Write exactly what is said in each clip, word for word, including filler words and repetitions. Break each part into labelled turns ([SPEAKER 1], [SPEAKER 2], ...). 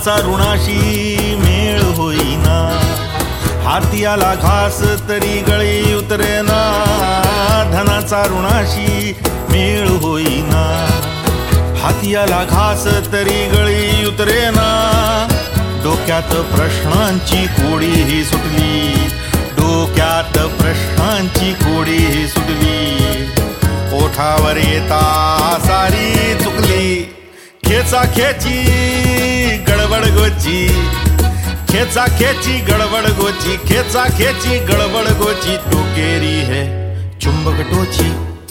[SPEAKER 1] धनाचा ऋणाशी मेळ होईना, हाती आला घास तरी गळी उतरेना, धनाचा ऋणाशी मेळ होईना, हाती आला घास तरी गळी उतरेना, डोक्यात प्रश्नांची कोडी ही सुटली, डोक्यात प्रश्नांची कोडी ही सुटली, ओठावर येता सारी चुकली, खेचा खेची गडबड गोची, खेचा खेची गडबड गोची, खेचा खेची गडबड गोची, टोकेरी है चुंबक टोची।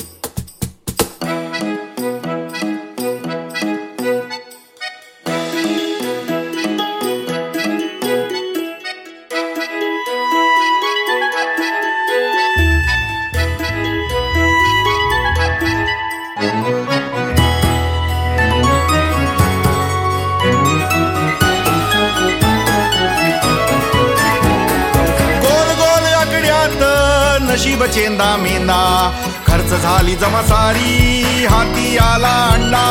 [SPEAKER 1] नशीब चेंदा मेंदा खर्च झाली जमा सारी, हाती आला अंडा,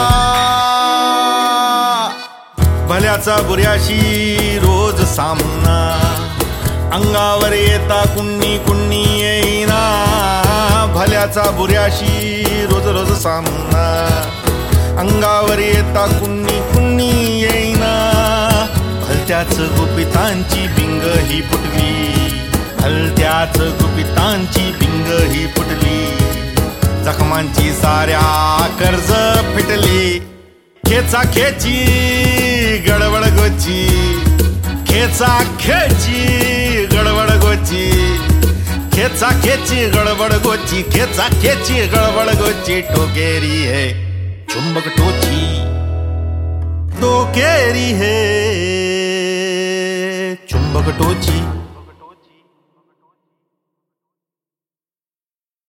[SPEAKER 1] भल्याचा बुऱ्याशी रोज सामना, अंगावर येता कुण्णी कुण्णी येईना, भल्याचा बुऱ्याशी रोज रोज सामना, अंगावर येता कुण्णी कुण्णी येईना, भलत्याच गुपितांची बिंग ही फुटली, भलत्याच गुपितांची बिंग ही फुटली, जखमांची साऱ्या कर्ज फिटली, खेचा खेची गडबड गोची, खेचा खेची गडबड गोची, खेचा खेची गडबड गोची, खेचा खेची गडबड गोची, टोकेरी है चुंबक टोची, टोकेरी है चुंबक टोची।